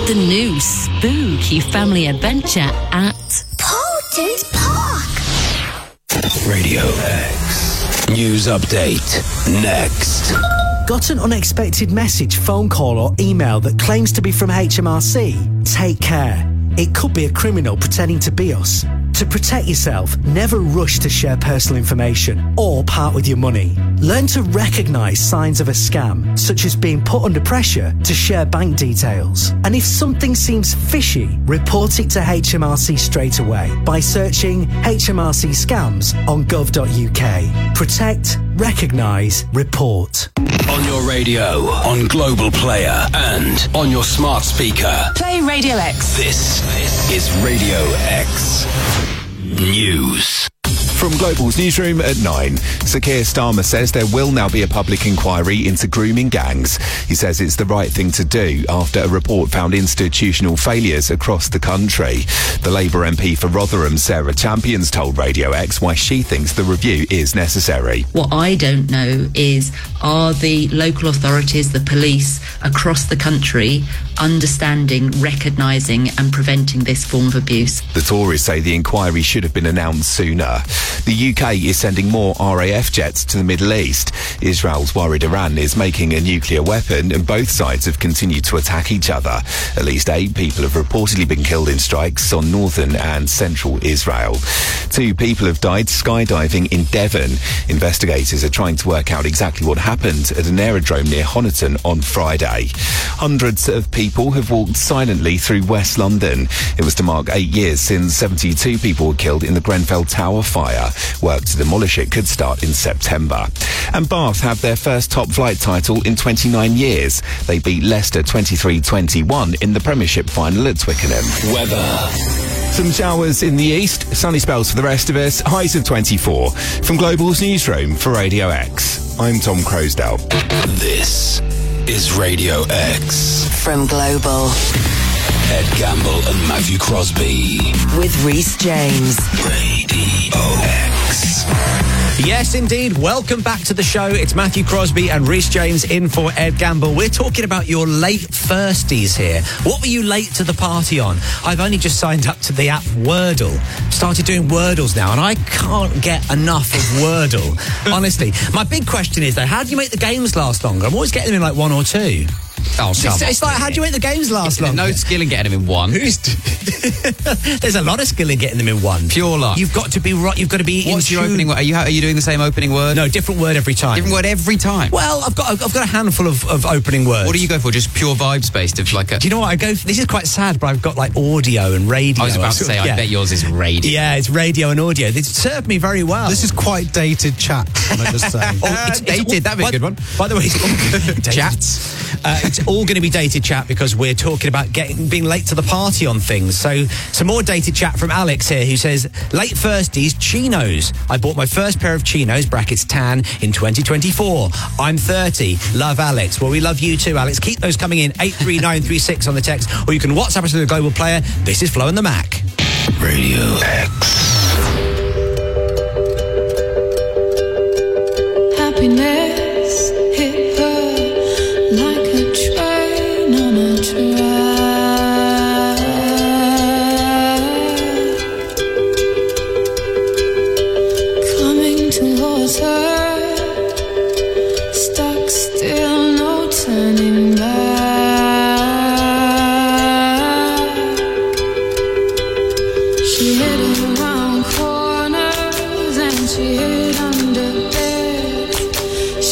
The new spooky family adventure at Potent Park. Radio X. News update. Next. Got an unexpected message, phone call or email that claims to be from HMRC? Take care. It could be a criminal pretending to be us. To protect yourself, never rush to share personal information or part with your money. Learn to recognise signs of a scam, such as being put under pressure to share bank details. And if something seems fishy, report it to HMRC straight away by searching HMRC scams on gov.uk. Protect, recognise, report. On your radio, on Global Player, and on your smart speaker. Play Radio X. This is Radio X News. From Global's newsroom at 9, Sir Keir Starmer says there will now be a public inquiry into grooming gangs. He says it's the right thing to do after a report found institutional failures across the country. The Labour MP for Rotherham, Sarah Champions, told Radio X why she thinks the review is necessary. What I don't know is, are the local authorities, the police across the country understanding, recognising and preventing this form of abuse? The Tories say the inquiry should have been announced sooner. The UK is sending more RAF jets to the Middle East. Israel's worried Iran is making a nuclear weapon, and both sides have continued to attack each other. At least 8 people have reportedly been killed in strikes on northern and central Israel. 2 people have died skydiving in Devon. Investigators are trying to work out exactly what happened at an aerodrome near Honiton on Friday. Hundreds of people have walked silently through West London. It was to mark 8 years since 72 people were killed in the Grenfell Tower fire. Work to demolish it could start in September. And Bath have their first top flight title in 29 years. They beat Leicester 23-21 in the Premiership final at Twickenham. Weather. Some showers in the east, sunny spells for the rest of us, highs of 24. From Global's newsroom for Radio X, I'm Tom Crosdale. This is Radio X. From Global. Ed Gamble and Matthew Crosby. With Reece James. Radio X. Yes, indeed. Welcome back to the show. It's Matthew Crosby and Reece James in for Ed Gamble. We're talking about your late firsties here. What were you late to the party on? I've only just signed up to the app Wordle. Started doing Wordles now, and I can't get enough of Wordle. Honestly. My big question is, though, how do you make the games last longer? I'm always getting them in like 1 or 2. Oh, it's like, how do you make the games last longer? No skill in getting them in 1. There's a lot of skill in getting them in 1. Pure luck. You've got to be right. You've got to be. What's your opening word? Are you doing the same opening word? No, different word every time. Different word every time. Well, I've got a handful of opening words. What do you go for? Just pure vibes based of like a. Do you know what I go for? This is quite sad, but I've got like audio and radio. I was about to say, I bet yours is radio. Yeah, it's radio and audio. They served me very well. This is quite dated chat, can I just say? It's dated. That'd be a good one. By the way, it's chats. It's all going to be dated chat because we're talking about being late to the party on things. So some more dated chat from Alex here, who says, late firsties, chinos. I bought my first pair of chinos, brackets tan, in 2024. I'm 30. Love, Alex. Well, we love you too, Alex. Keep those coming in, 83936 on the text, or you can WhatsApp us to the Global Player. This is Flo and the Mac. Radio X. Happiness hit her like a train on a track. Coming towards her, stuck still, no turning back. She hid around corners and she hid under beds.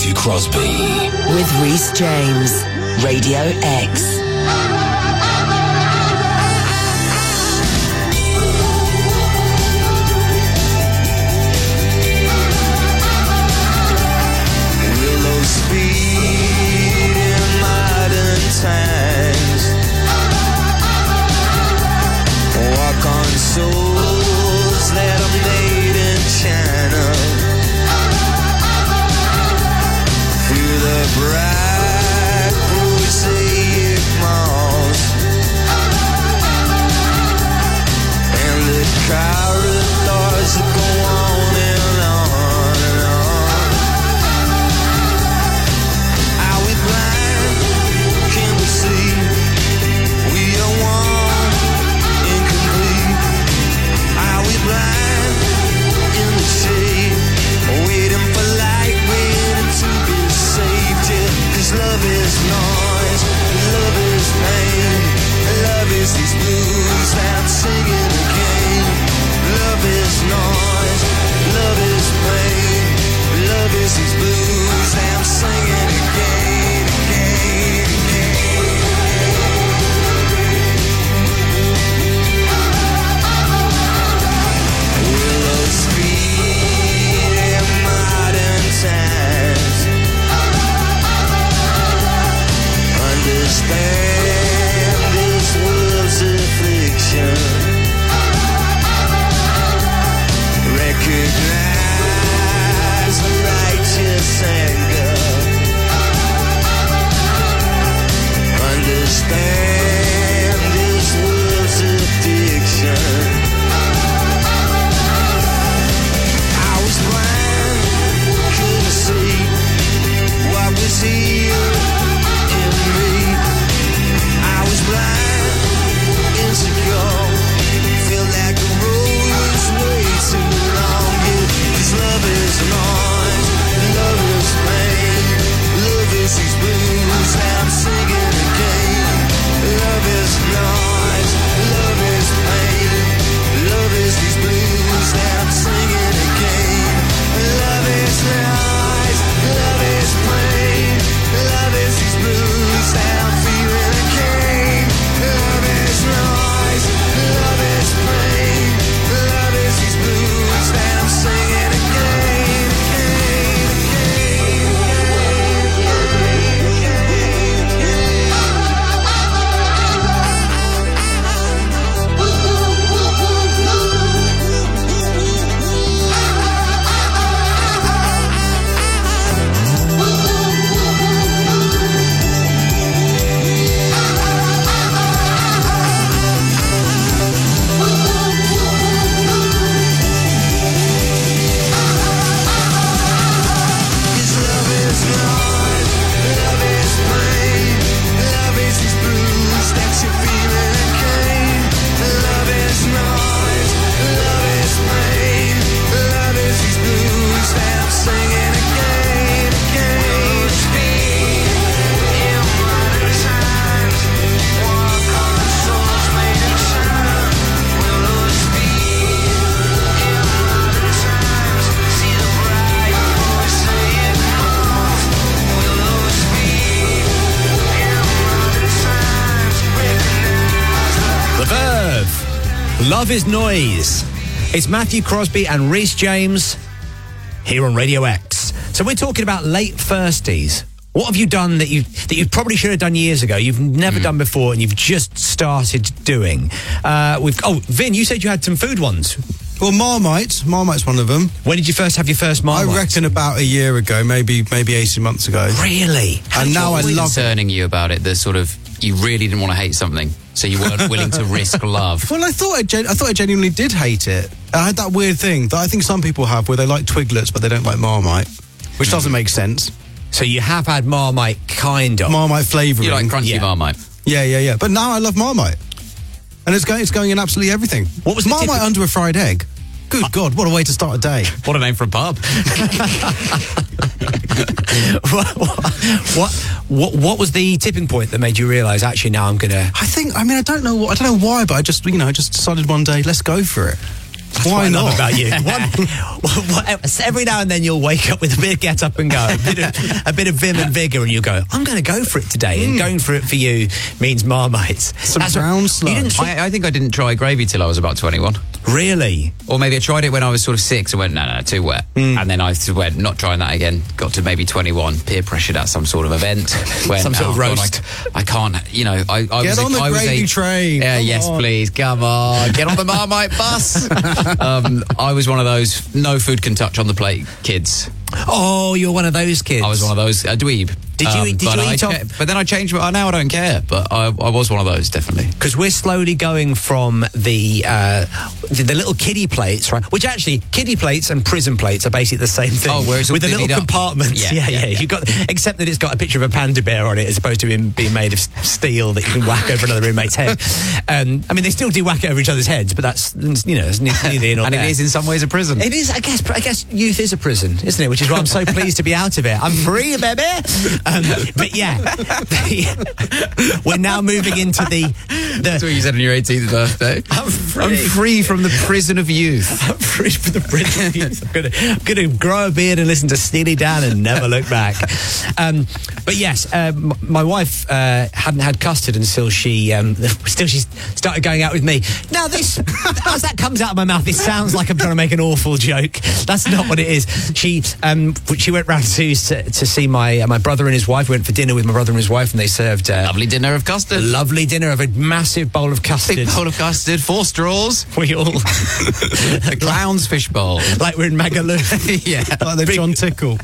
Matthew Crosby. With Reese James. Radio X. Speed in modern times. Walk on souls that are made in China. Through the bright prosaic malls and the corridors that go on and on and on. Are we blind? Can we see? We are one, incomplete. Are we blind in the shade? Waiting for light, waiting to be saved. Yeah, 'cause love is noise, love is pain, love is these blues that I'm singing again. Love is noise, love is pain, love is these blues that I'm singing again, again, again. Willow speed in modern times. Understand this world's affliction. Recognize the righteous anger. Understand this world's addiction. I was blind, couldn't see what was here in me. I was blind, insecure, feel like the road was way too long. Yeah, 'cause love is noise, love is pain, love is these blues that I'm singing again. Love is noise, love is pain, love is these blues that I'm singing again. Love is noise, love is pain, love is these blues that I'm feeling again. Love is noise, love is pain, love is these blues that I'm singing again, again, Love is Noise. It's Matthew Crosby and Reese James here on Radio X. So we're talking about late firsties. What have you done that you probably should have done years ago, you've never done before, and you've just started doing? Vin, you said you had some food ones. Well, Marmite's one of them. When did you first have your first Marmite? I reckon about a year ago, maybe 18 months ago. Really? And now I love it. Concerning you about it, the sort of, you really didn't want to hate something, so you weren't willing to risk love. Well, I thought I genuinely did hate it. I had that weird thing that I think some people have where they like Twiglets but they don't like Marmite, which doesn't make sense. So you have had Marmite, kind of. Marmite flavouring. You like crunchy Marmite? Yeah. But now I love Marmite. And it's going in absolutely everything. What was Marmite under a fried egg? Good God, what a way to start a day. What a name for a pub. What was the tipping point that made you realise, actually, now I'm going to... I don't know why, but I just decided one day, let's go for it. That's what I love about you. Every now and then you'll wake up with a bit of get up and go, a bit of vim and vigour, and you go, I'm going to go for it today. And going for it for you means Marmite. Some brown sludge. I think I didn't try gravy till I was about 21. Really? Or maybe I tried it when I was sort of 6 and went, no, too wet. And then I went, not trying that again. Got to maybe 21, peer pressured at some sort of event. Went, some sort of roast. God, I can't, I Get on the gravy train. Yeah, yes, please. Come on. Get on the Marmite bus. I was one of those no food can touch on the plate kids. Oh, you're one of those kids. I was one of those, a dweeb. Did you eat off? But then I changed. Now I don't care. But I was one of those, definitely. Because we're slowly going from the little kiddie plates, right? Which actually, kiddie plates and prison plates are basically the same thing. Oh, where it's all with the little divvied up. compartments. Yeah. You got, except that it's got a picture of a panda bear on it, as opposed to being made of steel that you can whack over another roommate's head. I mean, they still do whack it over each other's heads, but that's it's neither here nor and there. it is in some ways a prison. It is, I guess youth is a prison, isn't it? Which is why I'm so pleased to be out of it. I'm free, baby. But yeah, we're now moving into the. That's what you said on your 18th birthday. I'm free from the prison of youth. I'm free from the prison of youth. I'm going to grow a beard and listen to Steely Dan and never look back. But yes, my wife hadn't had custard until she started going out with me. Now this, as that comes out of my mouth, it sounds like I'm trying to make an awful joke. That's not what it is. She went round to see my brother and his wife. We went for dinner with my brother and his wife, and they served lovely dinner of custard. Lovely dinner of a massive bowl of custard. Big bowl of custard, 4 straws. We all a clown's fish bowl, like we're in Magaluf. Yeah, like the John Tickle.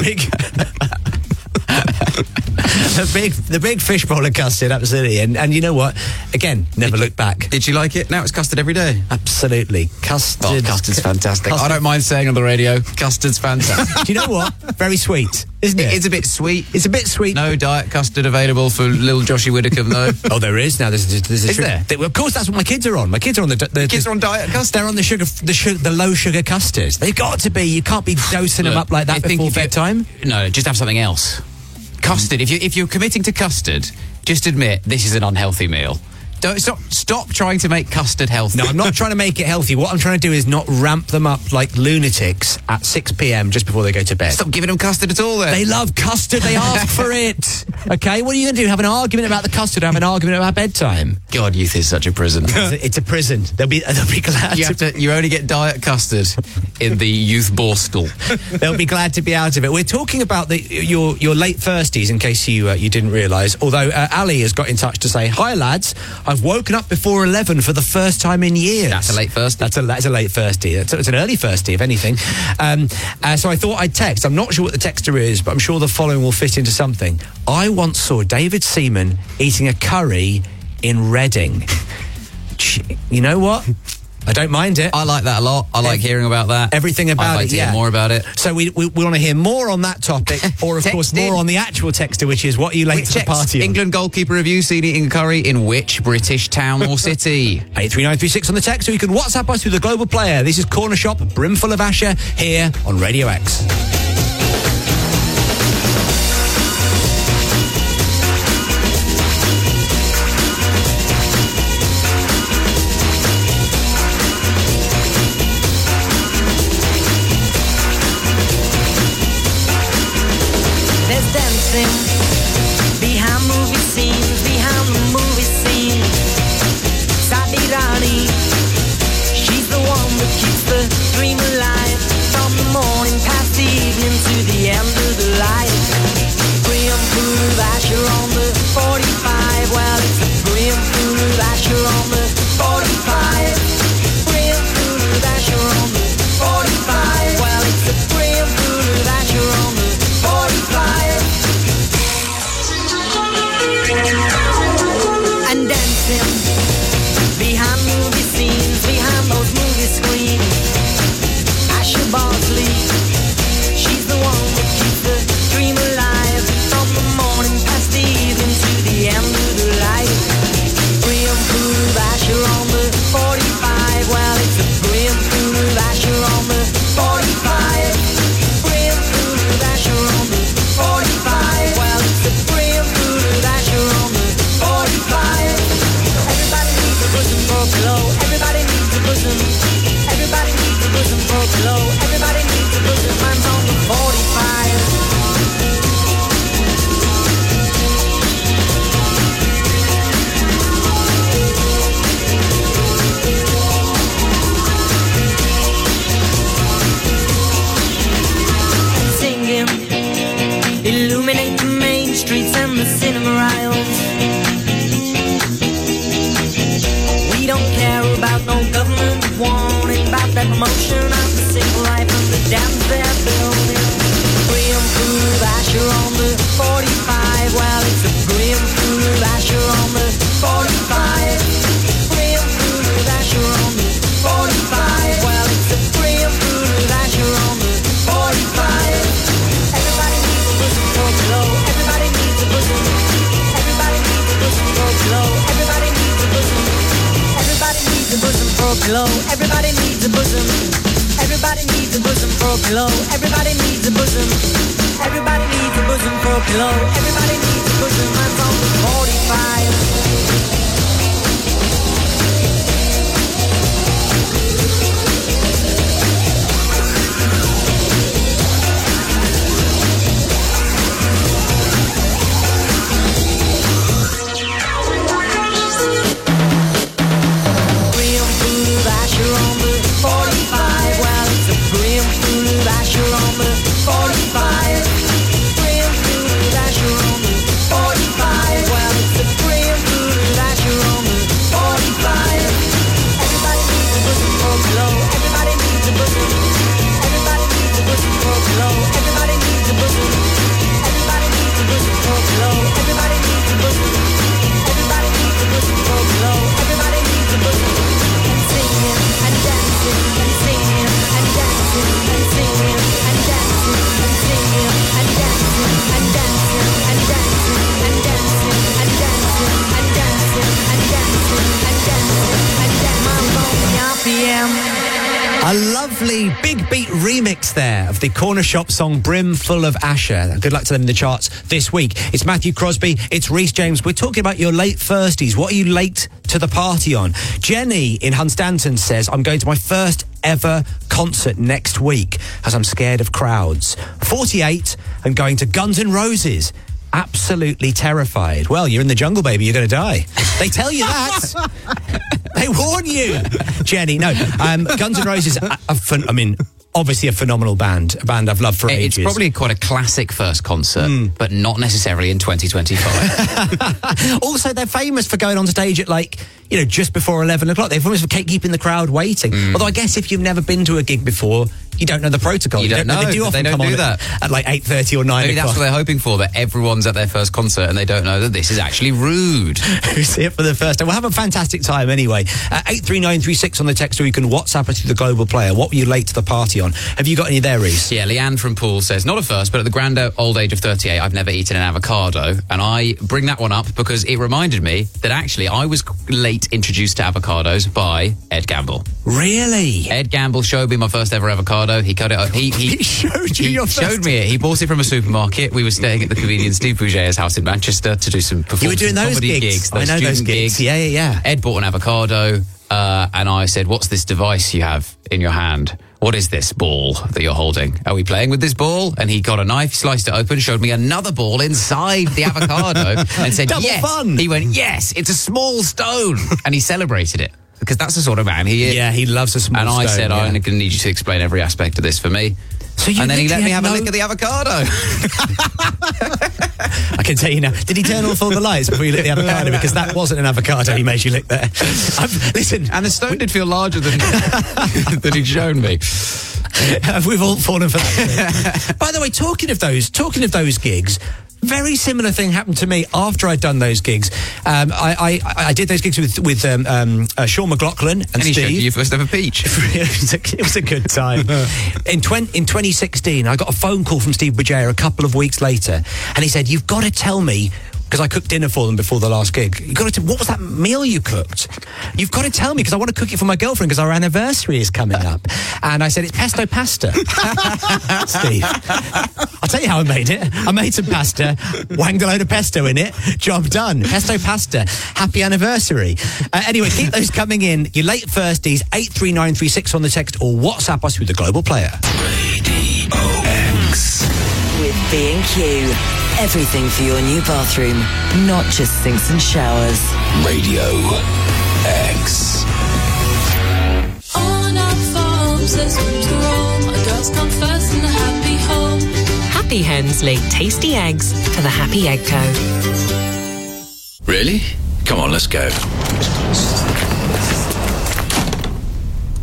The big fish bowl of custard, absolutely. And you know what? Again, never look back. Did you like it? Now it's custard every day. Absolutely. Custard's fantastic. I don't mind saying on the radio, custard's fantastic. Do you know what? Very sweet, isn't it? It's a bit sweet. It's a bit sweet. No diet custard available for little Joshy Widdicombe, though. Oh, there is now. There's is there? Well, of course, that's what my kids are on. My kids are on the kids are on diet custard. They're on the low sugar custards. They've got to be. You can't be dosing them up like that before bedtime. No, just have something else. Custard. If you're committing to custard, just admit this is an unhealthy meal. Don't stop trying to make custard healthy. No, I'm not trying to make it healthy. What I'm trying to do is not ramp them up like lunatics at 6 p.m. just before they go to bed. Stop giving them custard at all, then. They love custard. They ask for it. Okay, what are you going to do? Have an argument about the custard or have an argument about bedtime? God, youth is such a prison. It's a prison. They'll be glad. You only get diet custard in the youth borstal. They'll be glad to be out of it. We're talking about your late firsties, in case you didn't realise. Although Ali has got in touch to say, hi lads, I've woken up before 11 for the first time in years. That's a late firstie. That's a late firstie. It's an early firstie, if anything. So I thought I'd text. I'm not sure what the texter is, but I'm sure the following will fit into something. I once saw David Seaman eating a curry in Reading. You know what? I don't mind it. I like that a lot. I like hearing about that. Everything about I'd like to hear more about it. So we want to hear more on that topic, or of course more on the actual texter, which is what are you late to the party on? England goalkeeper review, seen eating curry in which British town or city? 83936 on the text, or you can WhatsApp us through the Global Player. This is Corner Shop, brimful of Asher, here on Radio X. Behind movie scenes, behind the movie scene, Sadi Rani, she's the one that keeps the dream alive, from the morning past the evening to the end of the light. Brim full of Asher on the 45, well it's a brim full of Asher on the 45. Brim full of Asher on the 45, well it's a brim full of Asher on the 45. And dancing behind movie scenes, behind those movie screens, Asher Bartley, she's the one that keeps the dream alive, from the morning past the evening to the end of the light. Brim full of Asher on the 45, well it's a brim full of Asher on the 45. Brim full of Asher on the 45, well it's a brim full of Asher on the 45. Everybody needs a bosom for a pillow. Everybody needs a bosom. Everybody care about no government warning about that promotion of the single life of the dams they're building. Grim food Asher on the 45. Well, it's a grim food Asher on the 45. Grim food Asher on the 45. Well, it's a grim food Asher on the 45. Everybody needs a bosom for below. Everybody needs a bosom. Everybody needs a bosom for below. Everybody needs a bosom. Everybody needs a bosom for below. Everybody needs a bosom. Everybody needs a bosom for pillow. Everybody needs a bosom. Everybody needs a bosom for pillow. Everybody needs a bosom. I'm on the 45. A lovely big beat remix there of the Corner Shop song Brimful of Asher. Good luck to them in the charts this week. It's Matthew Crosby, it's Rhys James. We're talking about your late Thursdays. What are you late to the party on? Jenny in Hunstanton says, I'm going to my first ever concert next week as I'm scared of crowds. 48 and going to Guns N' Roses. Absolutely terrified. Well, you're in the jungle, baby. You're going to die. They tell you that. They warn you. Jenny, no. Guns N' Roses, obviously a phenomenal band. A band I've loved for ages. It's probably quite a classic first concert, but not necessarily in 2025. Also, they're famous for going on stage at just before 11 o'clock. They're famous for keeping the crowd waiting. Although I guess if you've never been to a gig before, you don't know the protocol. You don't know. They do often come on that at 8:30 or 9 Maybe o'clock. that's what they're hoping for, that everyone's at their first concert and they don't know that this is actually rude. Who's here for the first time? We'll have a fantastic time anyway. 83936 on the text, or you can WhatsApp us through the Global Player. What were you late to the party on? Have you got any there, Rhys? Yeah, Leanne from Poole says, not a first, but at the grand old age of 38, I've never eaten an avocado. And I bring that one up because it reminded me that actually I was late introduced to avocados by Ed Gamble. Really? Ed Gamble showed me my first ever avocado. He cut it up. He showed you your first? He showed me it. He bought it from a supermarket. We were staying at the comedian Steve Bouget's house in Manchester to do some performance. You were doing those gigs? I know those gigs. Yeah. Ed bought an avocado, and I said, what's this device you have in your hand? What is this ball that you're holding? Are we playing with this ball? And he got a knife, sliced it open, showed me another ball inside the avocado and said, Double yes. Fun. He went, yes, it's a small stone. And he celebrated it. Because that's the sort of man he is. Yeah, he loves a small stone. And I said, I'm going to need you to explain every aspect of this for me. And then he let me have a lick of the avocado. I can tell you now. Did he turn off all the lights before you lit the avocado? Because that wasn't an avocado he made you lick there. Listen. And the stone did feel larger than he'd shown me. We've all fallen for that. By the way, talking of those gigs, very similar thing happened to me after I'd done those gigs. I did those gigs with Sean McLaughlin and Steve. He showed you your first ever peach. It was a good time. In 2016, I got a phone call from Steve Bouget a couple of weeks later, and he said, "You've got to tell me." Because I cooked dinner for them before the last gig. What was that meal you cooked? You've got to tell me, because I want to cook it for my girlfriend, because our anniversary is coming up. And I said, it's pesto pasta. Steve, I'll tell you how I made it. I made some pasta, wanged a load of pesto in it, job done. Pesto pasta. Happy anniversary. Anyway, keep those coming in. Your late Thursdays, 83936 on the text, or WhatsApp us through the Global Player. Radio X. With B&Q. Everything for your new bathroom, not just sinks and showers. Radio X. On our farms, there's room to roam. Our girls come first in the happy home. Happy hens lay tasty eggs for the Happy Egg Co. Really? Come on, let's go.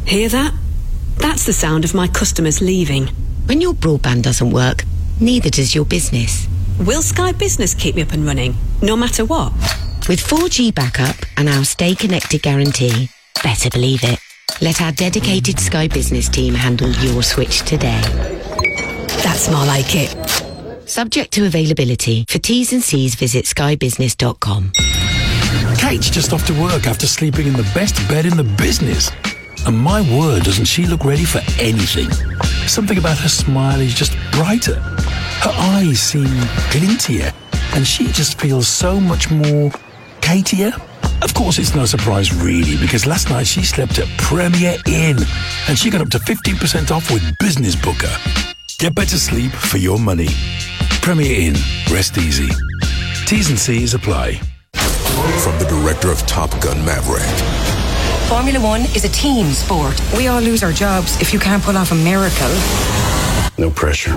Hear that? That's the sound of my customers leaving. When your broadband doesn't work, neither does your business. Will Sky Business keep me up and running, no matter what? With 4G backup and our Stay Connected guarantee, better believe it. Let our dedicated Sky Business team handle your switch today. That's more like it. Subject to availability. For T's and C's, visit skybusiness.com. Kate's just off to work after sleeping in the best bed in the business. And my word, doesn't she look ready for anything? Something about her smile is just brighter. Her eyes seem glintier. And she just feels so much more Katier. Of course, it's no surprise really, because last night she slept at Premier Inn. And she got up to 15% off with Business Booker. Get better sleep for your money. Premier Inn. Rest easy. T's and C's apply. From the director of Top Gun Maverick. Formula One is a team sport. We all lose our jobs if you can't pull off a miracle. No pressure.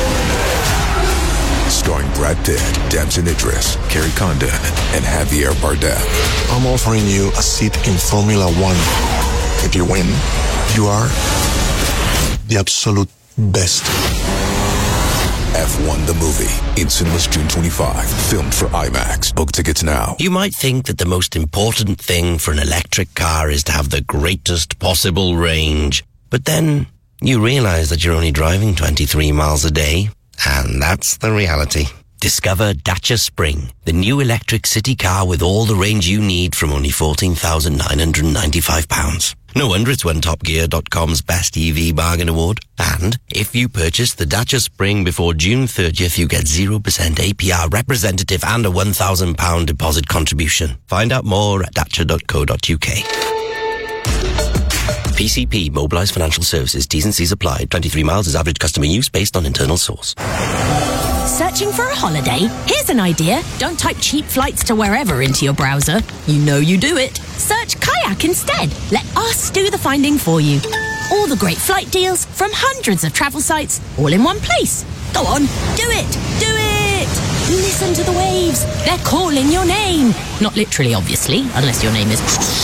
Starring Brad Pitt, Damson Idris, Carrie Condon, and Javier Bardem. I'm offering you a seat in Formula One. If you win, you are the absolute best. F1 the movie. In cinemas June 25. Filmed for IMAX. Book tickets now. You might think that the most important thing for an electric car is to have the greatest possible range. But then you realize that you're only driving 23 miles a day. And that's the reality. Discover Dacia Spring, the new electric city car with all the range you need from only £14,995. No wonder it's won TopGear.com's Best EV Bargain Award. And if you purchase the Dacia Spring before June 30th, you get 0% APR representative and a £1,000 deposit contribution. Find out more at dacia.co.uk. PCP, Mobilised Financial Services, T's and C's applied. 23 miles is average customer use based on internal source. Searching for a holiday? Here's an idea. Don't type cheap flights to wherever into your browser. You know you do it. Search Kayak instead. Let us do the finding for you. All the great flight deals from hundreds of travel sites, all in one place. Go on, do it! Do it! Listen to the waves. They're calling your name. Not literally, obviously, unless your name is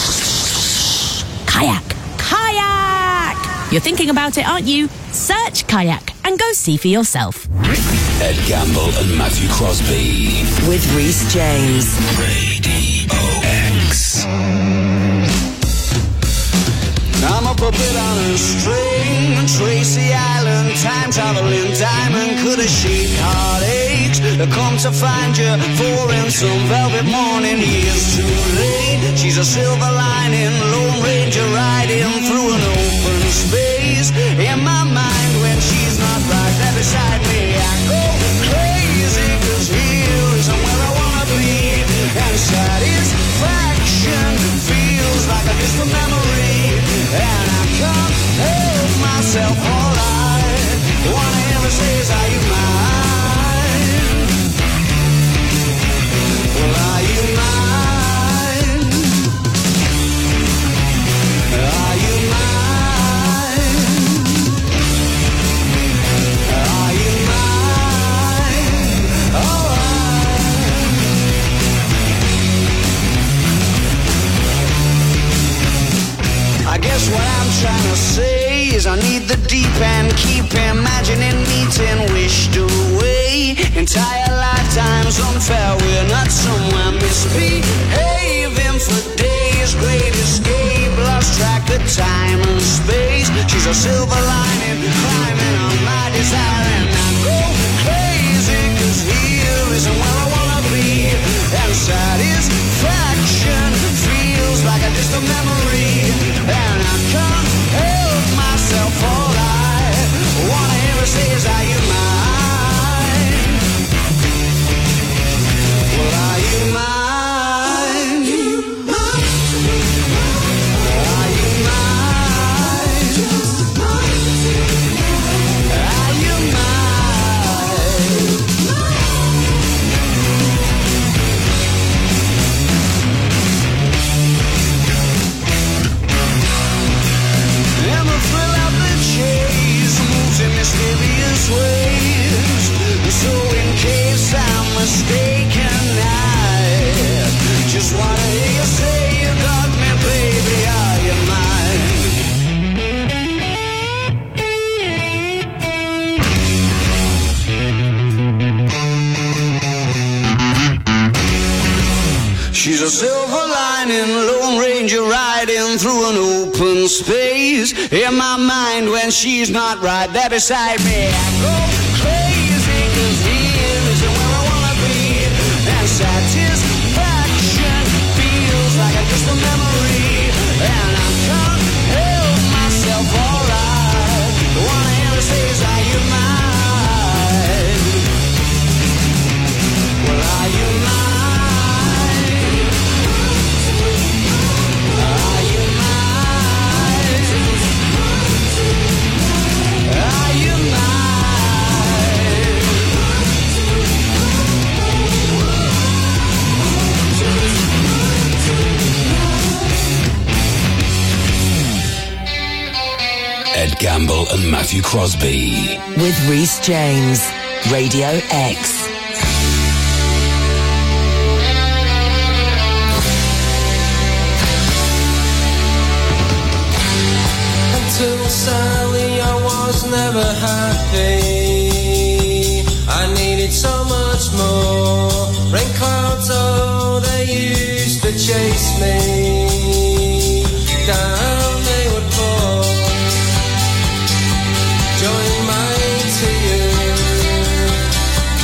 Kayak. Kayak! You're thinking about it, aren't you? Search Kayak and go see for yourself. Ed Gamble and Matthew Crosby. With Reece James. Radio X. I'm a puppet on a string, Tracy Island, time traveling diamond. Could have shaped heartaches, come to find you for in some velvet morning. Years too late, she's a silver lining, Lone Ranger riding through an open space. In my mind when she's not right there beside me, I go crazy, cause here isn't where I wanna be. And satisfaction feels like a distant memory. And I can't help myself, all I wanna ever say is, are you mine? Well, are you mine? Are you mine? Are you mine? Oh, I guess what I'm trying to say is I need the deep end, keep imagining meeting wished away. Entire lifetimes unfair, we're not somewhere misbehaving for days. Great escape, lost track of time and space. She's a silver lining, climbing on my desire. And I go crazy, cause here isn't where I wanna be. And satisfaction feels like a distant memory. And I can't help myself, all I wanna ever say is, are you mine? Well, are you mine? Are you mine? Are you mine? gliding through an open space. In my mind when she's not right there beside me, I go crazy 'cause here is where I wanna be. And satisfaction feels like a distant memory. And I can't help myself, alright. The one I ever say is, are you mine? Well, are you mine? Ed Gamble and Matthew Crosby. With Reese James, Radio X. Until sadly I was never happy. I needed so much more. Rain clouds, oh, they used to chase me. Down they would fall. Join my tears.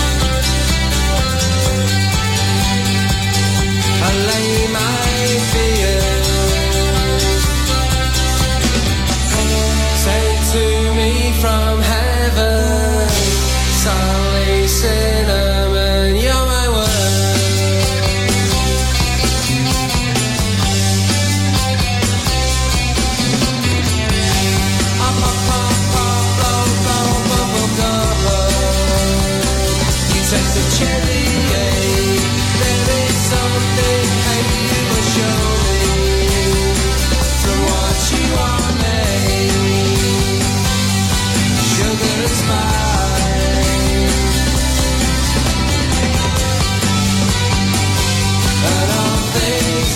I lay my fears. Sent to me from heaven, Sally Cinnamon, you're my sense of cherry, there is something hey, you must show me from what you are made. Sugar and spice, and all things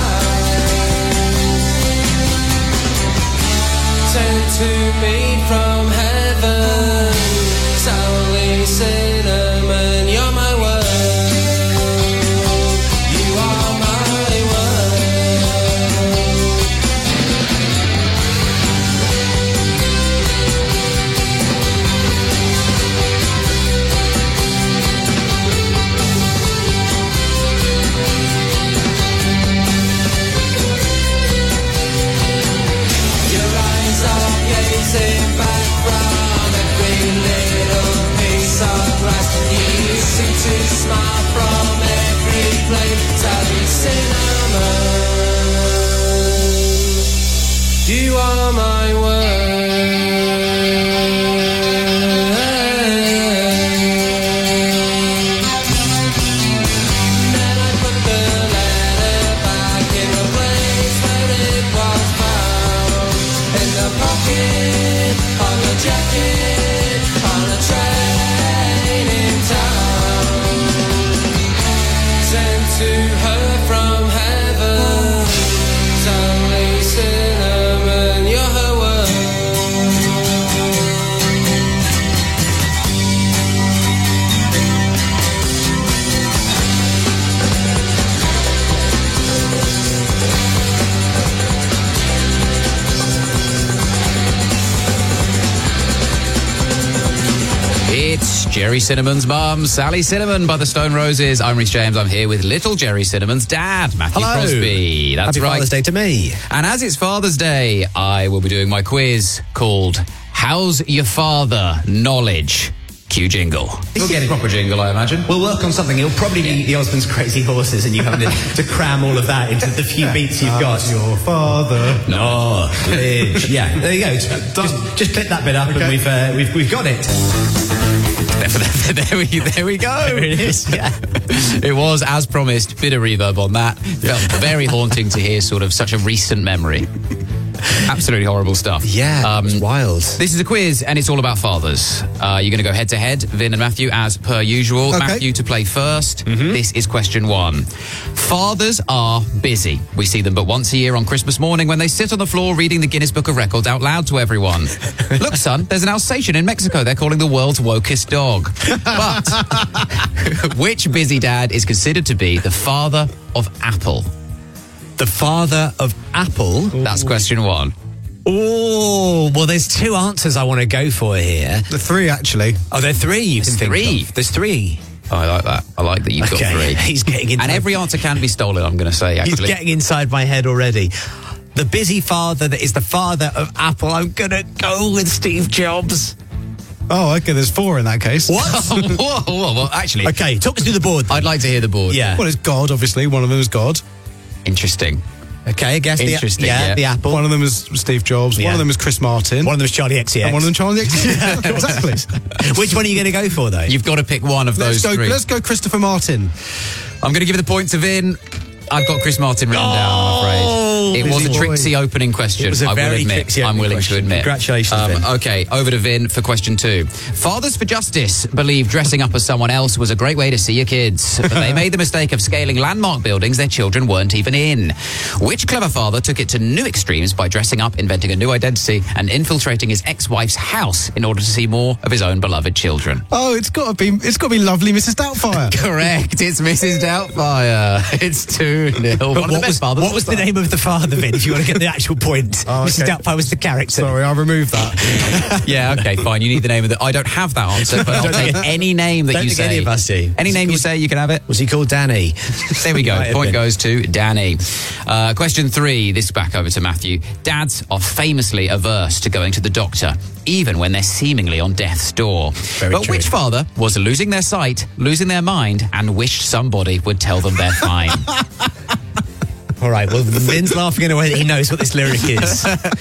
nice. Sent to me from heaven, Sally Cinnamon, you're my world. You are my world. Your eyes are gazing back from a green little piece of grass. You seem to smile from every place. Sally Cinnamon, you are my Then I put the letter back in the place where it was found, in the pocket of the jacket on a train in town. Sent to her from heaven, Sally Cinnamon, you're her world. It's Jerry Cinnamon's mum, Sally Cinnamon by the Stone Roses. I'm Reece James. I'm here with little Jerry Cinnamon's dad, Matthew Hello. Crosby. That's Happy right. Father's Day to me. And as it's Father's Day, I will be doing my quiz called How's Your Father? Knowledge. Cue jingle. We'll get a proper jingle, I imagine. We'll work on something. It'll probably be the Osmonds Crazy Horses, and you have to cram all of that into the few beats you've got. Your father. Knowledge. Yeah, there you go. Just clip that bit up, and we've got it. There we go. There it is. Yeah. It was, as promised, bit of reverb on that. Felt very haunting to hear sort of such a recent memory. Absolutely horrible stuff. Yeah, it's wild. This is a quiz, and it's all about fathers. You're going to go head-to-head, Vin and Matthew, as per usual. Okay. Matthew to play first. This is question 1. Fathers are busy. We see them but once a year on Christmas morning when they sit on the floor reading the Guinness Book of Records out loud to everyone. Look, son, there's an Alsatian in Mexico they're calling the world's wokest dog. But which busy dad is considered to be the father of Apple? The father of Apple. That's question 1. Oh, well, there's 2 answers I want to go for here. The 3, actually. Oh, there are 3 you can think 3. of. There's 3. Oh, I like that. I like that you've got 3. He's getting in. And every answer can be stolen, I'm going to say, He's actually. getting inside my head already. The busy father that is the father of Apple. I'm going to go with Steve Jobs. Oh, okay, there's 4 in that case. What? whoa, well, actually. Okay, talk us through the board. I'd like to hear the board. Yeah. Well, it's God, obviously. One of them is God. Interesting. Okay, I guess Interesting, the Apple. One of them is Steve Jobs. Yeah. One of them is Chris Martin. One of them is Charlie XCX. And one of them Charlie XCX. Exactly. Which one are you going to go for, though? You've got to pick one of those 3. Let's go Christopher Martin. I'm going to give the point to Vin. I've got Chris Martin written down, I'm afraid. It was a tricksy opening question. It was a very tricksy I'm opening willing question. to admit. Congratulations, Vin. Okay, over to Vin for question 2. Fathers for Justice believe dressing up as someone else was a great way to see your kids, but they made the mistake of scaling landmark buildings their children weren't even in. Which clever father took it to new extremes by dressing up, inventing a new identity, and infiltrating his ex-wife's house in order to see more of his own beloved children? Oh, it's got to be lovely Mrs. Doubtfire. Correct, it's Mrs. Doubtfire. It's 2-0. What was the name of the father, Vin, if you want to get the actual point? Oh, okay. Mrs. Doubtfire was the character. Sorry, I'll remove that. Yeah, okay, fine. You need the name of the... I don't have that answer, but I'll take any name that Don't you think say. any of us do. Any name you say, you can have it. Was he called Danny? There we go. Might have Point been. goes to Danny. Question 3. This is back over to Matthew. Dads are famously averse to going to the doctor, even when they're seemingly on death's door. But true. which father was losing their sight, losing their mind, and wished somebody would tell them they're fine? All right, well, Vin's laughing in a way that he knows what this lyric is.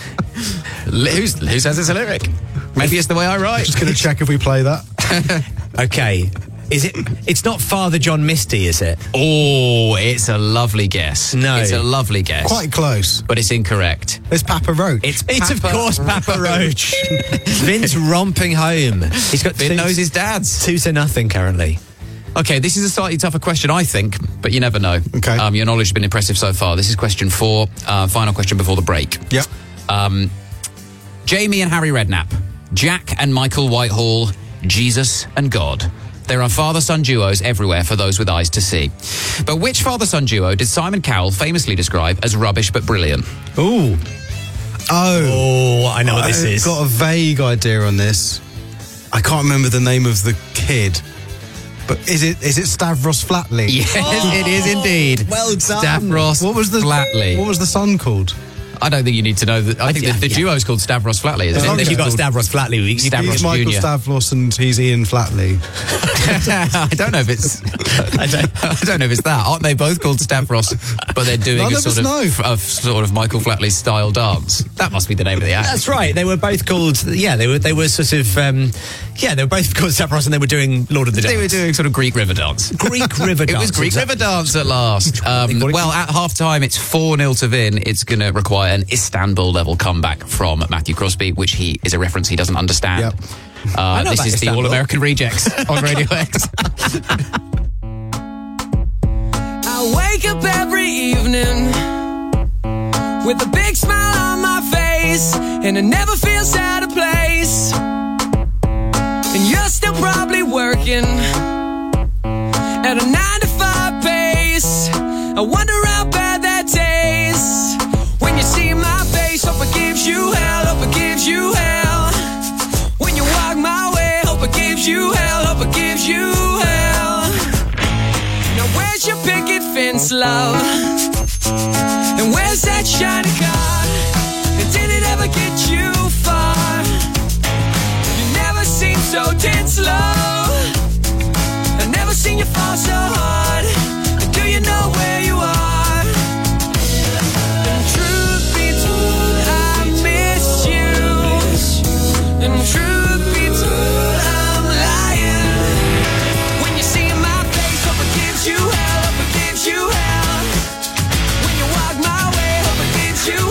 Who says it's a lyric? Maybe it's the way I write. Just going to check if we play that. Okay. It's not Father John Misty, is it? Oh, it's a lovely guess. No. It's a lovely guess. Quite close. But it's incorrect. It's Papa Roach. It's of course Papa Roach. Vin's romping home. He's got Vin knows his dad's. 2-0 currently. Okay, this is a slightly tougher question, I think, but you never know. Okay. Your knowledge has been impressive so far. This is question 4, final question before the break. Yep. Jamie and Harry Redknapp, Jack and Michael Whitehall, Jesus and God. There are father-son duos everywhere for those with eyes to see. But which father-son duo did Simon Cowell famously describe as rubbish but brilliant? Ooh. Oh, I know what this is. I've got a vague idea on this. I can't remember the name of the kid. But is it Stavros Flatley? Yes, it is indeed. Well done. Stavros Flatley. What was the son called? I don't think you need to know that. I think the duo is called Stavros Flatley, isn't As it? long as you've got Stavros Flatley, Stavros He's Michael Jr. Stavros and he's Ian Flatley. I don't know if it's. I don't know if it's that. Aren't they both called Stavros? But they're doing None a of us sort of Michael Flatley style dance. That must be the name of the act. That's right. They were both called. Yeah, they were sort of. They were both called Stavros, and they were doing Lord of the Dance. They were doing sort of Greek river dance. Greek river dance. It was Greek river dance at last. Well, at half time, it's 4-0 to Vin. It's going to require an Istanbul level comeback from Matthew Crosby, which is a reference he doesn't understand. Yep. This is the All American Rejects on Radio X. I wake up every evening with a big smile on my face, and it never feels out of place. And you're still probably working at a 9-to-5 pace. I wonder how bad that tastes when you see my face. Hope it gives you hell, hope it gives you hell. When you walk my way, hope it gives you hell, hope it gives you hell. Now where's your picket fence, love? And where's that shiny car? And did it ever get you far? You never seem so tense, love. I've never seen you fall so hard. And do you know where you are? And truth be told, I miss you. And truth be told, I'm lying. When you see my face, hope it gives you hell, hope it gives you hell. When you walk my way, hope it gives you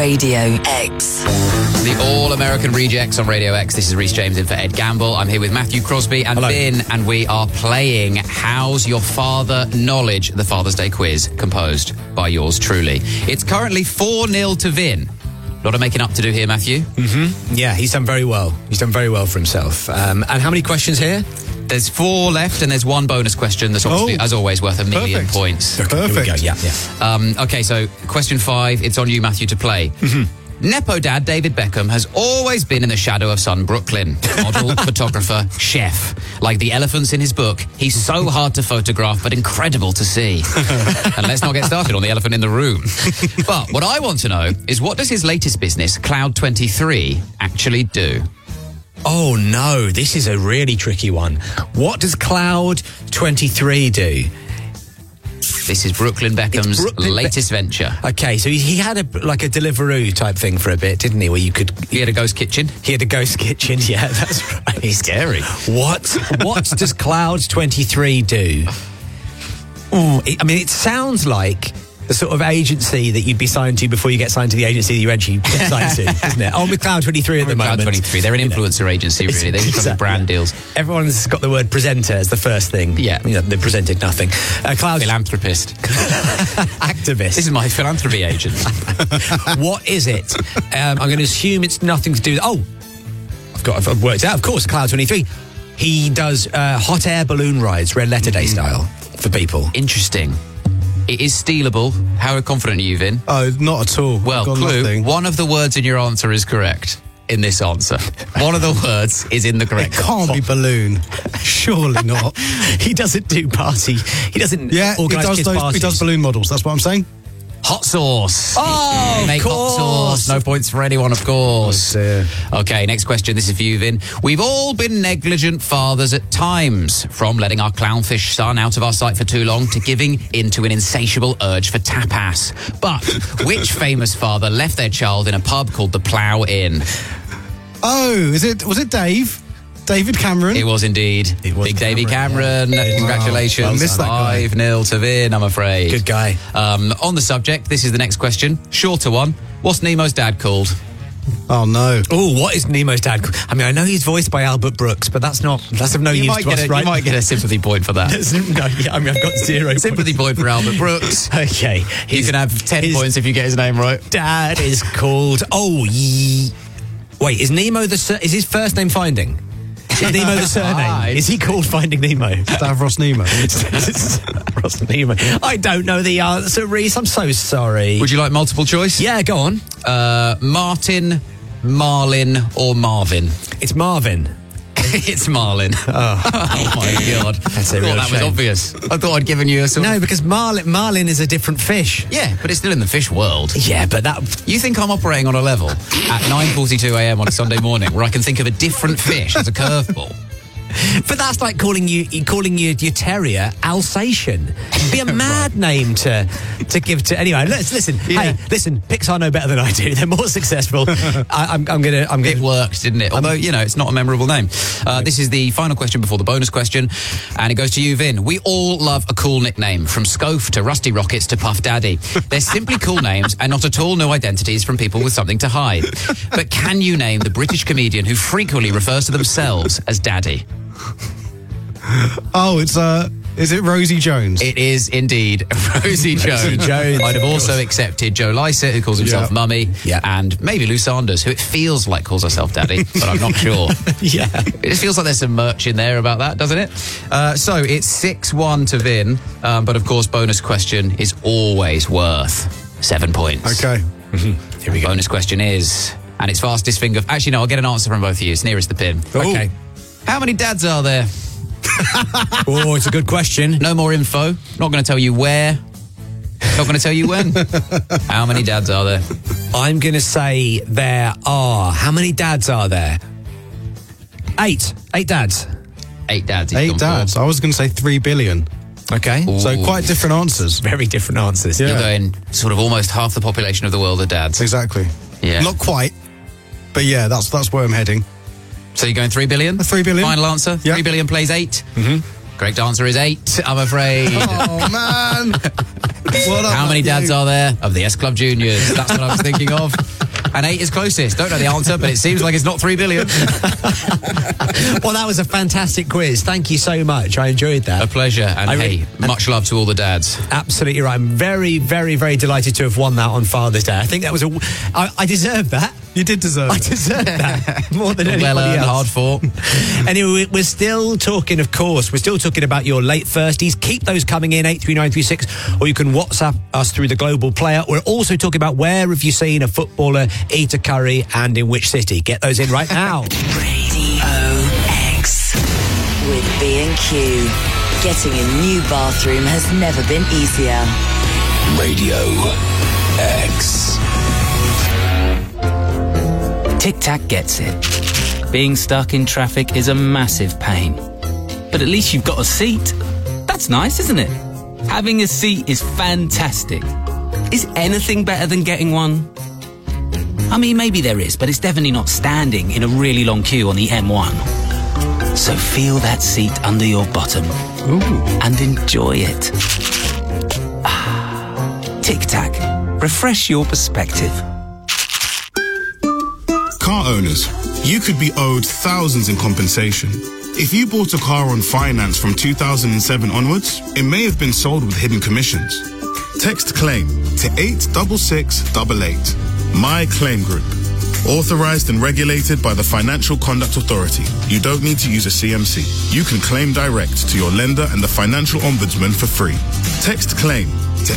Radio X. The All-American Rejects on Radio X. This is Rhys James in for Ed Gamble. I'm here with Matthew Crosby and Vin, and we are playing How's Your Father Knowledge, the Father's Day quiz, composed by yours truly. It's currently 4-0 to Vin. A lot of making up to do here, Matthew. Mm-hmm. Yeah, he's done very well. He's done very well for himself. And how many questions here? There's 4 left, and there's 1 bonus question that's obviously, as always, worth 1 million points. Okay, Perfect. Here we go. Yeah. Okay, so question 5, it's on you, Matthew, to play. Nepo dad David Beckham has always been in the shadow of Sun Brooklyn. Model, photographer, chef. Like the elephants in his book, he's so hard to photograph but incredible to see. And let's not get started on the elephant in the room. But what I want to know is, what does his latest business, Cloud23, actually do? Oh, no, this is a really tricky one. What does Cloud23 do? This is Brooklyn Beckham's latest venture. Okay, so he had a Deliveroo type thing for a bit, didn't he? Where you could... He had a ghost kitchen? He had a ghost kitchen, yeah, that's right. He's scary. What does Cloud23 do? It sounds like the sort of agency that you'd be signed to before you get signed to the agency that you eventually get signed to, isn't it? I'm with Cloud23 at the moment. Cloud23, they're an influencer agency, really. They just have brand deals. Everyone's got the word presenter as the first thing. Yeah. They presented nothing. Philanthropist. Activist. This is my philanthropy agent. What is it? I'm going to assume it's nothing to do with... Oh, I've worked out. Of course, Cloud23. He does hot air balloon rides, Red Letter Day style, for people. Interesting. It is stealable. How confident are you, Vin? Oh, not at all. Well, clue, nothing. One of the words in your answer is correct in this answer. One of the words is in the correct It can't be balloon. Surely not. He doesn't do party. He doesn't organise kids' parties. He does balloon models. That's what I'm saying. Hot sauce. Oh, Make of hot course. sauce. No points for anyone, of course. Oh, dear. Okay, next question. This is for you, Vin. We've all been negligent fathers at times, from letting our clownfish son out of our sight for too long to giving into an insatiable urge for tapas. But which famous father left their child in a pub called the Plough Inn? Oh, was it Dave? David Cameron? It was indeed. Big Davy Cameron. Yeah. Congratulations. Wow. I missed that guy. 5-0 to Vin, I'm afraid. Good guy. On the subject, this is the next question. Shorter one. What's Nemo's dad called? Oh, no. Oh, what is Nemo's dad called? I know he's voiced by Albert Brooks, but that's of no use to us, right? You might get a sympathy point for that. I've got 0 sympathy point for Albert Brooks. Okay. You can have 10 points if you get his name right. Dad is called... Wait, is Nemo is his first name Finding? Is Nemo the surname? Is he called Finding Nemo? Stavros Nemo. Stavros Nemo. I don't know the answer, Rhys. I'm so sorry. Would you like multiple choice? Yeah, go on. Martin, Marlin, or Marvin? It's Marvin. It's Marlin. Oh my God. That's a I real thought that was shame. obvious. I thought I'd given you a sort No, because Marlin is a different fish. Yeah, but it's still in the fish world. Yeah, but that... You think I'm operating on a level at 9:42 a.m. on a Sunday morning where I can think of a different fish as a curveball? But that's like calling your terrier Alsatian. It'd be a mad name to give to. Anyway, let's listen. Yeah. Hey, listen. Pixar know better than I do. They're more successful. I'm gonna. It worked, didn't it? Although it's not a memorable name. This is the final question before the bonus question, and it goes to you, Vin. We all love a cool nickname, from Scove to Rusty Rockets to Puff Daddy. They're simply cool names and not at all new identities from people with something to hide. But can you name the British comedian who frequently refers to themselves as Daddy? Oh, is it Rosie Jones? It is indeed Rosie Jones. I'd have also accepted Joe Lycett, who calls himself Mummy, and maybe Lou Sanders, who it feels like calls herself Daddy, but I'm not sure. Yeah. It just feels like there's some merch in there about that, doesn't it? So it's 6-1 to Vin, but of course bonus question is always worth 7 points. Okay. Here we go. Bonus question is, and it's fastest finger... Actually, no, I'll get an answer from both of you. It's nearest the pin. Okay. How many dads are there? Oh, it's a good question. No more info. Not going to tell you where. Not going to tell you when. How many dads are there? I'm going to say there are. How many dads are there? 8. 8 dads. 8 dads. 8 dads. I was going to say 3 billion. Okay. Ooh. So quite different answers. Very different answers. You're going sort of almost half the population of the world are dads. Exactly. Yeah. Not quite. But yeah, that's where I'm heading. So you're going 3 billion? 3 billion. Final answer? Yep. 3 billion plays 8? Mm-hmm. Correct answer is 8, I'm afraid. Oh, man. How many dads are there of the S Club Juniors? That's what I was thinking of. And 8 is closest. Don't know the answer, but it seems like it's not 3 billion. Well, that was a fantastic quiz. Thank you so much. I enjoyed that. A pleasure. And much love to all the dads. Absolutely right. I'm very, very, very delighted to have won that on Father's Day. I think that was I deserved that. You did deserve it. I deserved that more than anybody well earned, else. hard fought. Anyway, we're still talking, of course, we're still talking about your late thirsties. Keep those coming in, 83936, or you can WhatsApp us through the Global Player. We're also talking about where have you seen a footballer eat a curry and in which city. Get those in right now. Radio X with B&Q. Getting a new bathroom has never been easier. Radio X. Tic Tac gets it. Being stuck in traffic is a massive pain. But at least you've got a seat. That's nice, isn't it? Having a seat is fantastic. Is anything better than getting one? I mean, maybe there is, but it's definitely not standing in a really long queue on the M1. So feel that seat under your bottom. Ooh. And enjoy it. Tic Tac. Refresh your perspective. Car owners, you could be owed thousands in compensation. If you bought a car on finance from 2007 onwards, it may have been sold with hidden commissions. Text CLAIM to 86688. My Claim Group. Authorized and regulated by the Financial Conduct Authority. You don't need to use a CMC. You can claim direct to your lender and the Financial Ombudsman for free. Text CLAIM to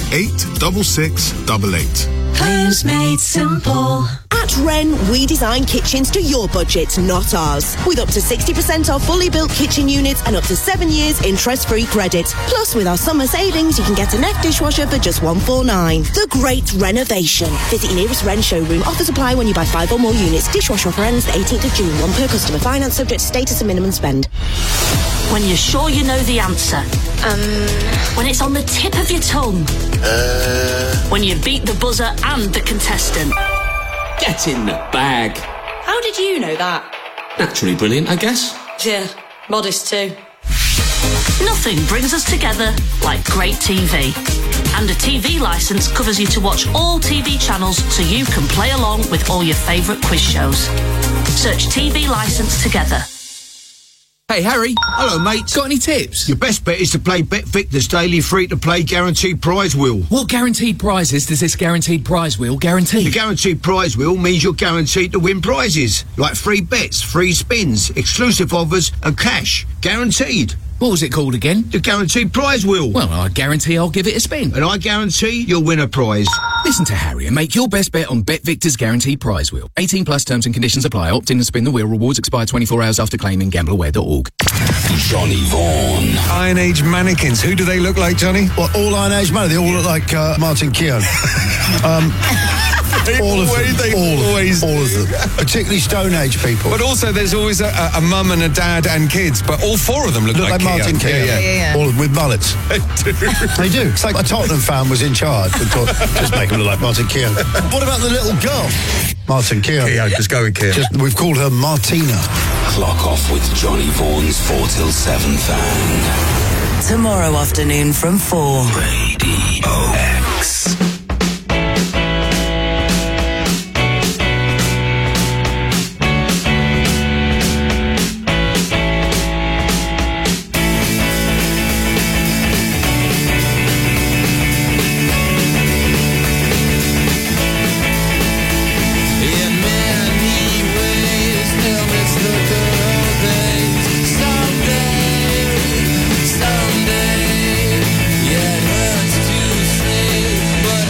86688. Claims made simple. At Wren, we design kitchens to your budget, not ours. With up to 60% off fully built kitchen units and up to 7 years interest-free credit. Plus, with our summer savings, you can get a Neff dishwasher for just $149. The Great Renovation. Visit your nearest Wren showroom. Offers apply when you buy 5 or more units. Dishwasher offer ends the 18th of June. One per customer. Finance subject to status and minimum spend. When you're sure you know the answer. When it's on the tip of your tongue. When you beat the buzzer and the contestant. Get in the bag. How did you know that? Naturally brilliant, I guess. Yeah, modest too. Nothing brings us together like great TV. And a TV licence covers you to watch all TV channels so you can play along with all your favourite quiz shows. Search TV licence together. Hey, Harry. Hello, mate. Got any tips? Your best bet is to play Bet Victor's daily free-to-play guaranteed prize wheel. What guaranteed prizes does this guaranteed prize wheel guarantee? The guaranteed prize wheel means you're guaranteed to win prizes, like free bets, free spins, exclusive offers and cash. Guaranteed. What was it called again? The guaranteed prize wheel. Well, I guarantee I'll give it a spin. And I guarantee you'll win a prize. Listen to Harry and make your best bet on Bet Victor's guaranteed prize wheel. 18 plus terms and conditions apply. Opt in and spin the wheel. Rewards expire 24 hours after claiming. GambleAware.org. Johnny Vaughan. Iron Age mannequins. Who do they look like, Johnny? Well, all Iron Age mannequins. They all look like Martin Keown. All of them. Particularly Stone Age people. But also, there's always a mum and a dad and kids, but all 4 of them look like Martin Keown. Yeah. All of them with mullets. They do. It's like a Tottenham fan was in charge and thought, just make them look like Martin Keown. What about the little girl? Martin Keown. Just go with Keown. We've called her Martina. Clock off with Johnny Vaughan's 4 till 7 thang. Tomorrow afternoon from 4. Radio X. Someday, yeah, it hurts to say, but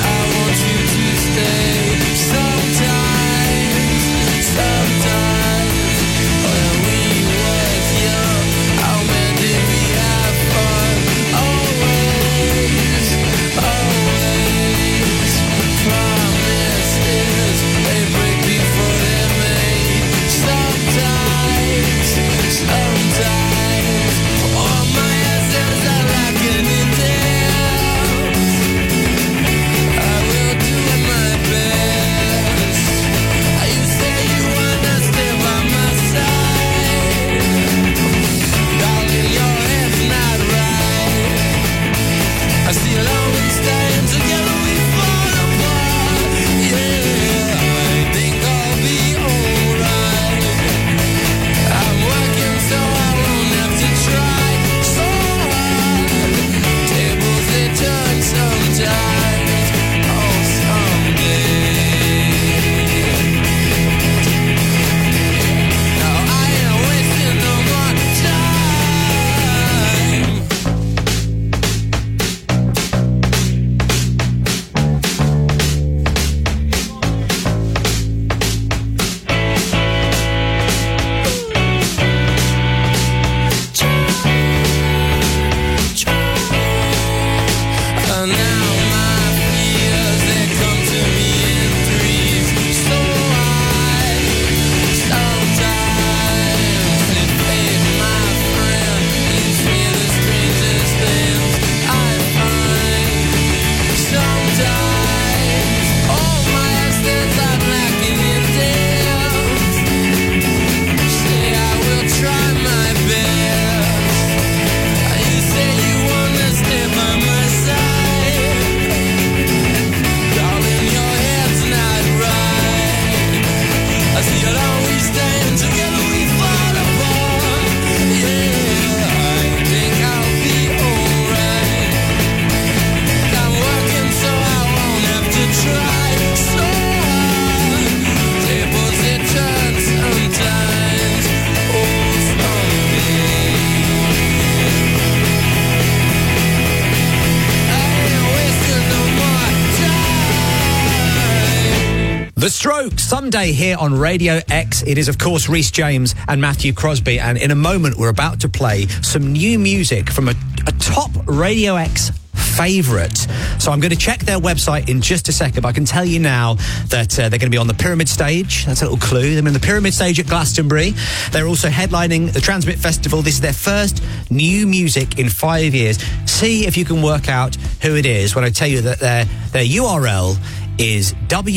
Someday here on Radio X. It is, of course, Rhys James and Matthew Crosby. And in a moment, we're about to play some new music from a top Radio X favourite. So I'm going to check their website in just a second, but I can tell you now that they're going to be on the Pyramid Stage. That's a little clue. They're in the Pyramid Stage at Glastonbury. They're also headlining the Transmit Festival. This is their first new music in 5 years. See if you can work out who it is when I tell you that their URL is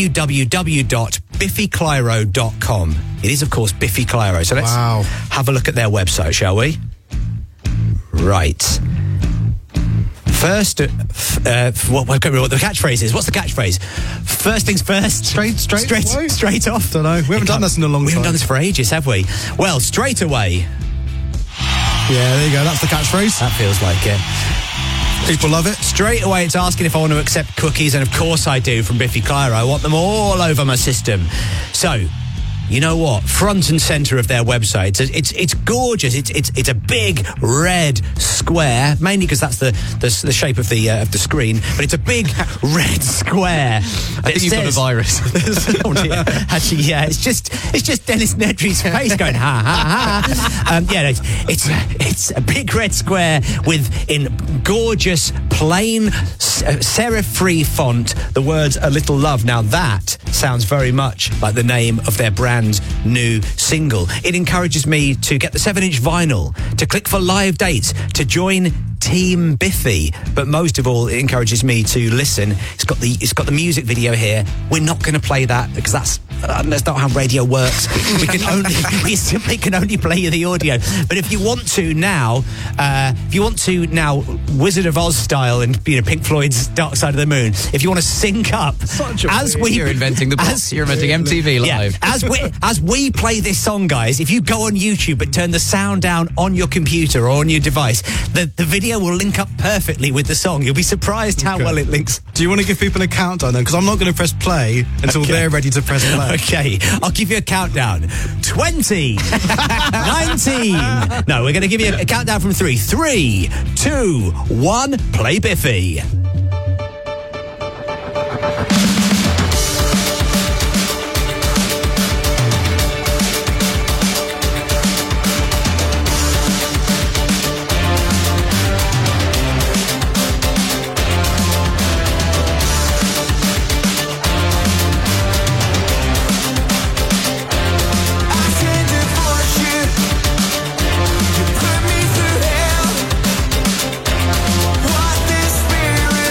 www.biffyclyro.com. It is, of course, Biffy Clyro. So let's have a look at their website, shall we? Right. First, what the catchphrase is? What's the catchphrase? First things first. Straight off. Don't know. We haven't done this in a long time. We haven't done this for ages, have we? Well, straight away. Yeah, there you go. That's the catchphrase. That feels like it. People love it. Straight away, it's asking if I want to accept cookies, and of course I do from Biffy Clyro. I want them all over my system. So, you know what? Front and centre of their website. It's gorgeous. It's a big red square, mainly because that's the shape of the screen. But it's a big red square. I think you've got a virus. Oh dear. Actually, yeah. It's just Dennis Nedry's face going ha ha ha. It's a big red square with in gorgeous plain serif-free font the words "A Little Love." Now that sounds very much like the name of their brand new single. It encourages me to get the 7-inch vinyl, to click for live dates, to join Team Biffy, but most of all, it encourages me to listen. It's got the music video here. We're not going to play that because that's not how radio works. We simply can only play you the audio. But if you want to now, Wizard of Oz style and Pink Floyd's Dark Side of the Moon, if you want to sync up, you're inventing the boss. You're inventing MTV Live. Yeah, as we play this song, guys, if you go on YouTube but turn the sound down on your computer or on your device, the video will link up perfectly with the song. You'll be surprised how well it links. Do you want to give people a countdown then? Because I'm not going to press play until they're ready to press play. Okay, I'll give you a countdown. 20, 19. No, we're going to give you a countdown from 3. 3, 2, 1, play Biffy. What this spirit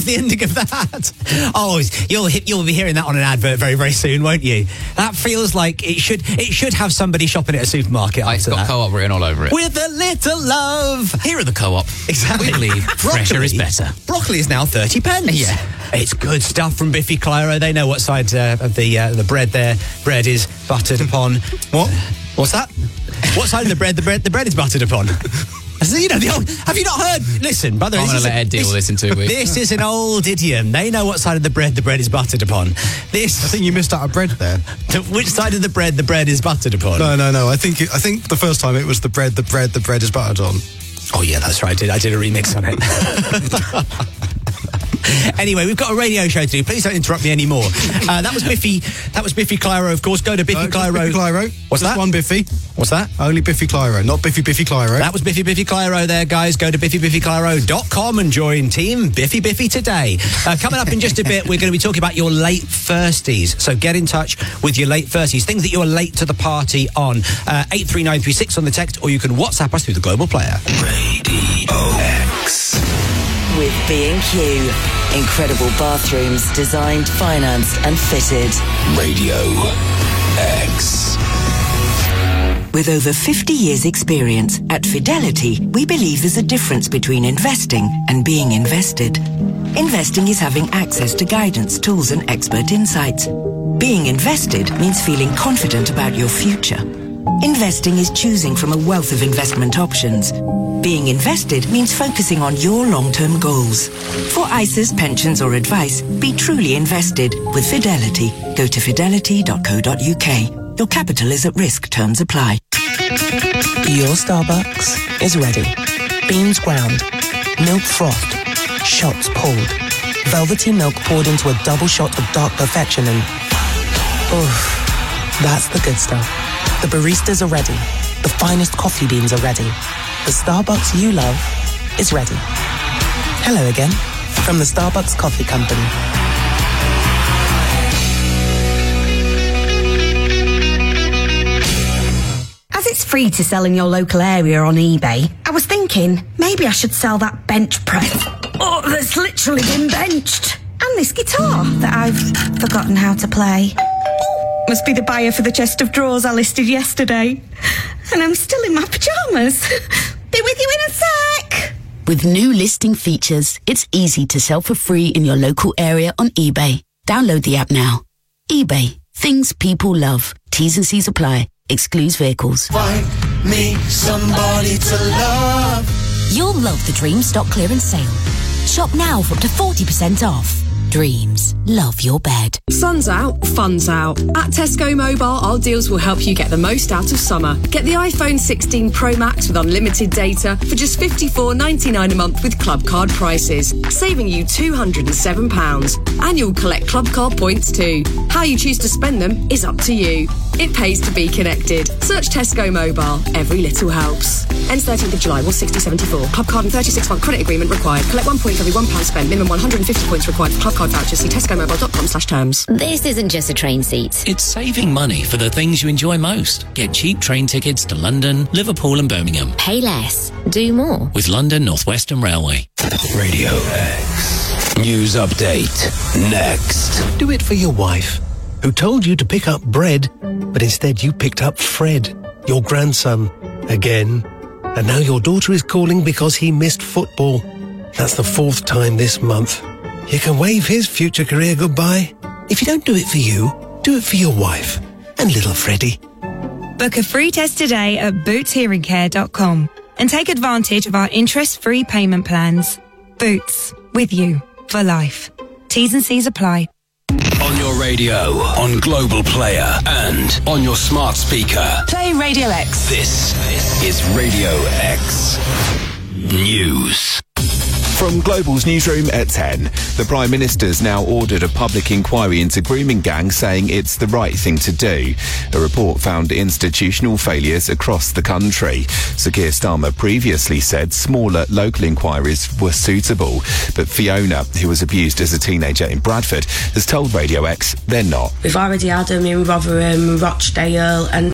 the ending of that. Oh, you'll be hearing that on an advert very, very soon, won't you? That feels like it should have somebody shopping at a supermarket. It's got Co-op written all over it. With a little love. Here at the Co-op, exactly. We believe fresher is better. Broccoli is now 30 pence. Yeah. It's good stuff from Biffy Clyro. They know what side of the bread their bread is buttered upon. What? What's that? What side of the bread is buttered upon? You know, have you not heard? Listen, brother. I'm going to let Ed deal with this in 2 weeks. This is an old idiom. They know what side of the bread is buttered upon. I think you missed out a bread there. Which side of the bread is buttered upon? No. I think the first time it was the bread is buttered on. Oh yeah, that's right. I did a remix on it. Anyway, we've got a radio show to do. Please don't interrupt me anymore. That was Biffy Clyro, of course. Go to Biffy Clyro. Biffy Clyro. What's that? One Biffy. What's that? Only Biffy Clyro, not Biffy Clyro. That was Biffy Clyro there, guys. Go to biffyclyro.com and join Team Biffy today. Coming up in just a bit, we're going to be talking about your late firsties. So get in touch with your late firsties, things that you are late to the party on. 83936 on the text, or you can WhatsApp us through the Global Player. Radio X. With B&Q. Incredible bathrooms designed, financed and fitted. Radio X. With over 50 years' experience, at Fidelity, we believe there's a difference between investing and being invested. Investing is having access to guidance, tools and expert insights. Being invested means feeling confident about your future. Investing is choosing from a wealth of investment options. Being invested means focusing on your long-term goals. For ISAs, pensions or advice, be truly invested with Fidelity. Go to fidelity.co.uk. Your capital is at risk. Terms apply. Your Starbucks is ready. Beans ground, milk frothed, shots pulled, velvety milk poured into a double shot of dark perfection and... oof, that's the good stuff. The baristas are ready. The finest coffee beans are ready. The Starbucks you love is ready. Hello again, from the Starbucks Coffee Company. As it's free to sell in your local area on eBay, I was thinking maybe I should sell that bench press. Oh, that's literally been benched. And this guitar that I've forgotten how to play. Must be the buyer for the chest of drawers I listed yesterday. And I'm still in my pyjamas. Be with you in a sec. With new listing features, it's easy to sell for free in your local area on eBay. Download the app now. eBay. Things people love. T's and C's apply. Excludes vehicles. Find me somebody to love. You'll love the Dream stock clearance sale. Shop now for up to 40% off. Dreams. Love your bed. Sun's out, fun's out. At Tesco Mobile, our deals will help you get the most out of summer. Get the iPhone 16 Pro Max with unlimited data for just $54.99 a month with Club Card prices, saving you £207. And you'll collect Club Card points too. How you choose to spend them is up to you. It pays to be connected. Search Tesco Mobile. Every little helps. Ends 13th of July, 160.74. Club Card and 36-month credit agreement required. Collect 1 point for every £1 spent. Minimum 150 points required for Club Card vouchers. See tescomobile.com/terms. This isn't just a train seat. It's saving money for the things you enjoy most. Get cheap train tickets to London, Liverpool and Birmingham. Pay less. Do more. With London North Western Railway. Radio X. News update. Next. Do it for your wife, who told you to pick up bread, but instead you picked up Fred, your grandson, again. And now your daughter is calling because he missed football. That's the 4th time this month. You can wave his future career goodbye. If you don't do it for you, do it for your wife and little Freddie. Book a free test today at bootshearingcare.com and take advantage of our interest-free payment plans. Boots, with you for life. T's and C's apply. On your radio, on Global Player, and on your smart speaker. Play Radio X. This is Radio X News. From Global's newsroom at 10, the Prime Minister's now ordered a public inquiry into grooming gangs, saying it's the right thing to do. A report found institutional failures across the country. Sir Keir Starmer previously said smaller local inquiries were suitable, but Fiona, who was abused as a teenager in Bradford, has told Radio X they're not. We've already had them in Rotherham, Rochdale and